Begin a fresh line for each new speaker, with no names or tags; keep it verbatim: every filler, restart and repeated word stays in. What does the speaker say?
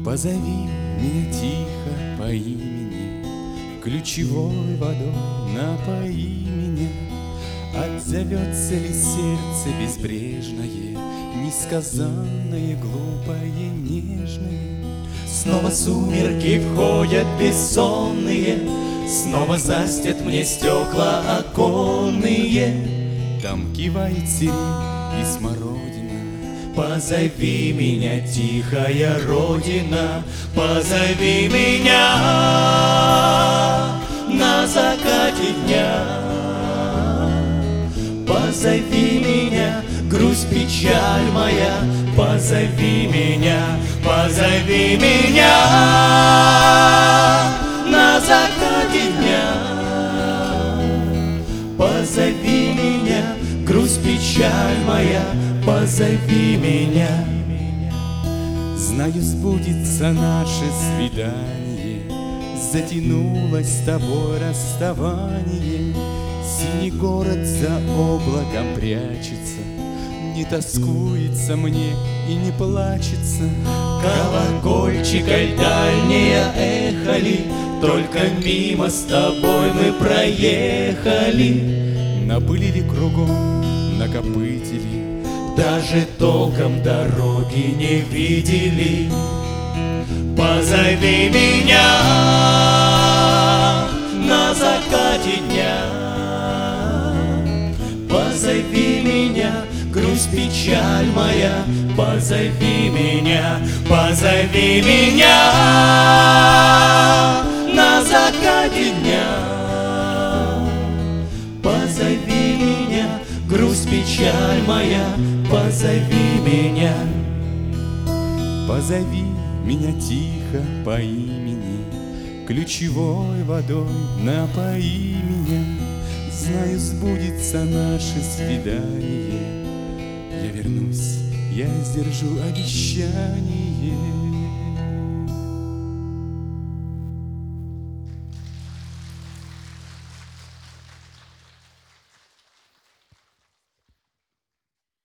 Позови меня тихо по имени, ключевой водой напои меня. Отзовется ли сердце безбрежное, несказанное, глупое, нежное?
Снова сумерки входят бессонные, снова застят мне стекла оконные.
Там кивает сирень и смородина.
Позови меня, тихая родина, позови меня на закате дня. Позови меня, грусть, печаль моя, позови меня, позови меня на закате дня. Позови меня, грусть, печаль моя, позови меня.
Знаю, сбудется наше свидание, затянулось с тобой расставание. Синий город за облаком прячется, не тоскуется мне и не плачется.
Колокольчик, аль дальнее эхо ли, только мимо с тобой мы проехали.
Напылили кругом, накопытили,
даже толком дороги не видели. Позови меня на закате дня. Позови меня, грусть, печаль моя, позови меня, позови меня на закате дня. Позови меня, грусть, печаль моя, позови меня.
Позови меня тихо по имени, ключевой водой напои меня. Знаю, сбудется наше свидание, я вернусь, я сдержу обещание.